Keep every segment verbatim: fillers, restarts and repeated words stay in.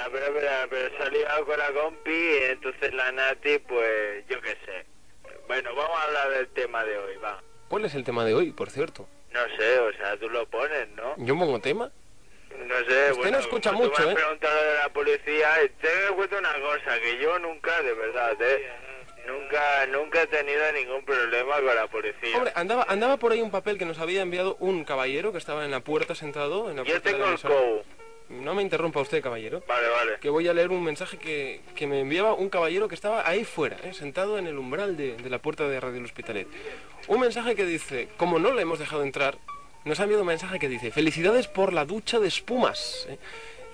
Ah, pero, pero, pero se ha liado con la compi y entonces la Nati, pues, yo qué sé. Bueno, vamos a hablar del tema de hoy, va. ¿Cuál es el tema de hoy, por cierto? No sé, o sea, tú lo pones, ¿no? ¿Yo pongo tema? No sé, Usted bueno, no escucha como mucho, tú me ¿eh? has preguntado de la policía, te cuento una cosa, que yo nunca, de verdad, ¿eh? Nunca, nunca he tenido ningún problema con la policía. Hombre, andaba, andaba por ahí un papel que nos había enviado un caballero que estaba en la puerta sentado, en la Yo puerta de tengo la el emisora. C O U. No me interrumpa usted, caballero. Vale, vale. Que voy a leer un mensaje que, que me enviaba un caballero que estaba ahí fuera, ¿eh? Sentado en el umbral de, de la puerta de Radio El Hospitalet. Un mensaje que dice, como no le hemos dejado entrar, nos ha enviado un mensaje que dice, felicidades por la ducha de espumas. ¿eh?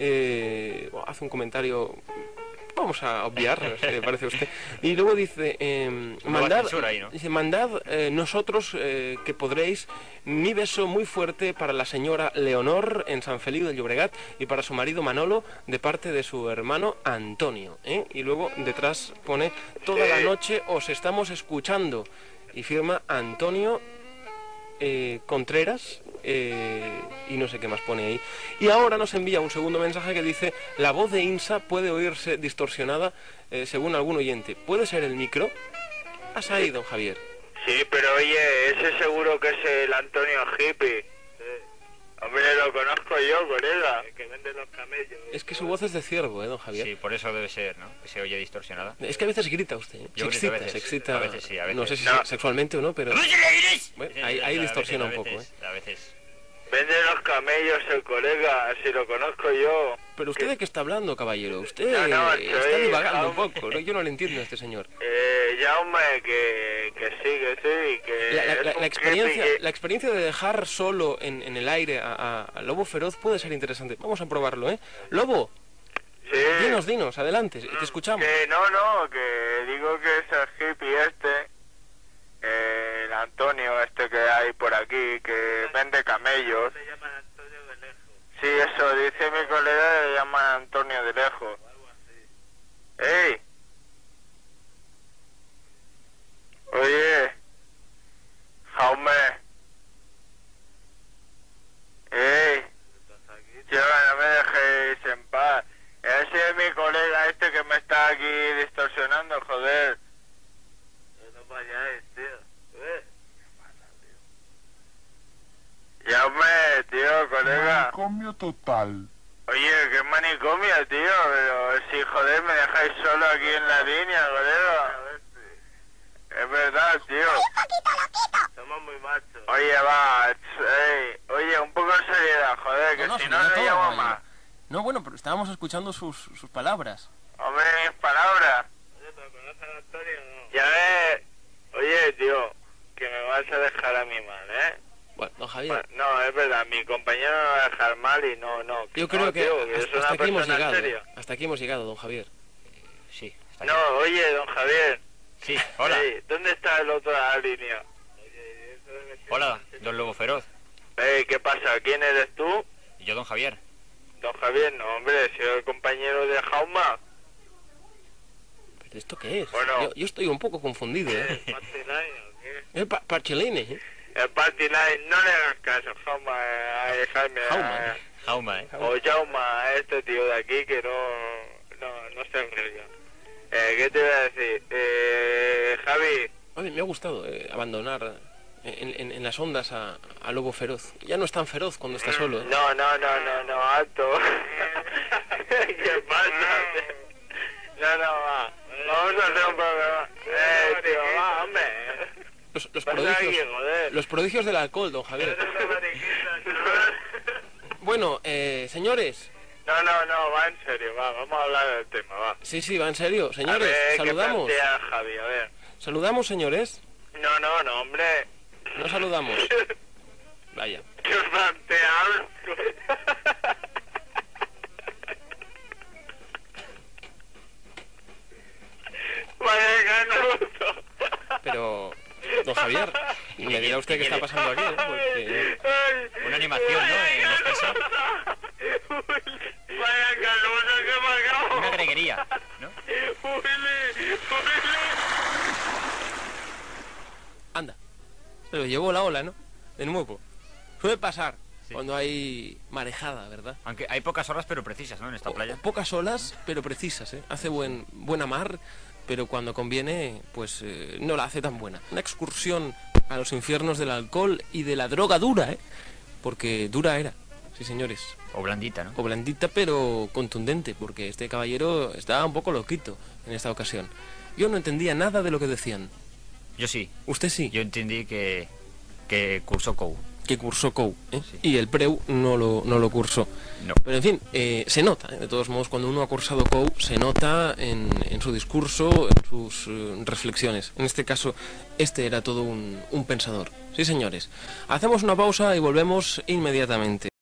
Eh, bueno, hace un comentario, vamos a obviar, no sé qué le parece a usted. Y luego dice, eh, mandad, ahí, ¿no? dice, mandad eh, nosotros eh, que podréis mi beso muy fuerte para la señora Leonor en San Feliu del Llobregat y para su marido Manolo de parte de su hermano Antonio. ¿eh? Y luego detrás pone, toda la noche os estamos escuchando. Y firma Antonio eh, Contreras eh, y no sé qué más pone ahí. Y ahora nos envía un segundo mensaje que dice, la voz de Insa puede oírse distorsionada eh, según algún oyente. ¿Puede ser el micro? ¿Has ahí, don Javier? Sí, pero oye, ese seguro que es el Antonio Hippie. Sí. Hombre, lo conozco yo, colega. El que vende los camellos. Es que su voz es de ciervo, ¿eh, don Javier? Sí, por eso debe ser, ¿no? Que se oye distorsionada. Es que a veces grita usted, ¿eh? Yo se grito excita, a veces, se excita. a veces sí, a veces. No sé si No. sexualmente o no, pero... Bueno, Sí, ahí, ahí a distorsiona veces, un poco, a veces, ¿eh? A veces. Vende los camellos el colega, si lo conozco yo. Pero usted de qué está hablando, caballero. Usted No, no, eh, está soy divagando un Jaume. poco, ¿no? Yo no le entiendo a este señor. Eh, Jaume, que, que sí, que sí, que... La, la- es la- un la experiencia, hippie que- la experiencia de dejar solo en, en el aire a, a- a Lobo Feroz puede ser interesante. Vamos a probarlo, ¿eh? Lobo, Sí. dinos, dinos, adelante, te escuchamos. Que no, no, que digo que es el hippie este, eh, el Antonio este que hay por aquí, que vende camellos. Le llaman Antonio de Lejos. Sí, eso, dice mi colega, le llaman Antonio de Lejos. ¡Ey! Oye, Jaume. ¡Ey! Yo, no me dejéis en paz. Ese es mi colega este que me está aquí distorsionando, joder. No vayáis, tío. ¿Eh? Llame, tío, colega. Manicomio total. Oye, qué manicomio, tío. Pero si, joder, me dejáis solo aquí en la línea, colega. Es verdad, tío. Somos muy machos. Oye, va. Ey, oye, un poco de seriedad, joder, que si no, no llamo más. No, bueno, pero estábamos escuchando sus, sus palabras. Hombre, mis palabras. Oye, ¿pero conoces a Antonio o no? Ya ves. Oye, tío, que me vas a dejar a mí mal, ¿eh? Bueno, don Javier, Bueno, no, es verdad, mi compañero me va a dejar mal y no, no. yo no, creo que tío, es hasta, una hasta aquí hemos persona llegado. seria. ¿eh? Hasta aquí hemos llegado, don Javier. Sí, está bien. No, oye, don Javier. Sí, hola. Ey, ¿dónde está el otro de la línea? Hola, don Lobo Feroz. Ey, ¿qué pasa? ¿Quién eres tú? Y yo, don Javier. Don Javier, no, hombre, soy el compañero de Jauma. ¿Pero esto qué es? Bueno. Yo, yo estoy un poco confundido, ¿eh? ¿El Party Line o qué? Es pa Parchelene, ¿eh? El Party Line, no le hagas caso, Jauma, eh, a Jaime. Jauma. a- Jauma, ¿eh? O Jauma, a este tío de aquí que no, no, no se enrega. Eh, ¿qué te voy a decir? Eh, Javi, Oye, me ha gustado eh, abandonar en, en- en las ondas a, a Lobo Feroz. Ya no es tan feroz cuando está solo, ¿eh? no, no, no, no, no, alto. ¿Qué pasa? No, no, va. Vamos a hacer un programa. Eh, tío, va, hombre. Los, los Pasa prodigios, aquí, joder. los prodigios del alcohol, don Javier. Bueno, eh, señores. No, no, no, va en serio, va, vamos a hablar del tema, va. Sí, sí, va en serio. Señores, a ver, saludamos. ¿qué plantea Javi? A ver. Saludamos, señores. No, no, no, hombre. No saludamos. Vaya. ¿Qué plantea? Vaya ganuto. Pero, don Javier, me dirá usted qué está pasando aquí, ¿no? Porque... Una animación, ¿no? En exceso. Vaya ganuto que me acabo. Una greguería, ¿no? Willy, Willy. Anda. Se lo llevó la ola, ¿no? De nuevo. Suele pasar. Sí. Cuando hay marejada, ¿verdad? Aunque hay pocas horas pero precisas, ¿no? En esta Po- playa. Pocas olas, pero precisas, ¿eh? Hace buen, buena mar, pero cuando conviene, pues eh, no la hace tan buena. Una excursión a los infiernos del alcohol y de la droga dura, ¿eh? Porque dura era, sí señores. O blandita, ¿no? O blandita, pero contundente, porque este caballero estaba un poco loquito en esta ocasión. Yo no entendía nada de lo que decían. Yo sí. Usted sí, Yo entendí que, que cursó C O U. que cursó C O U, ¿eh? Sí. Y el Preu no lo, no lo cursó. No. Pero en fin, eh, se nota, ¿eh? De todos modos, cuando uno ha cursado C O U, se nota en, en su discurso, en sus eh, reflexiones. En este caso, este era todo un, un pensador. Sí, señores. Hacemos una pausa y volvemos inmediatamente.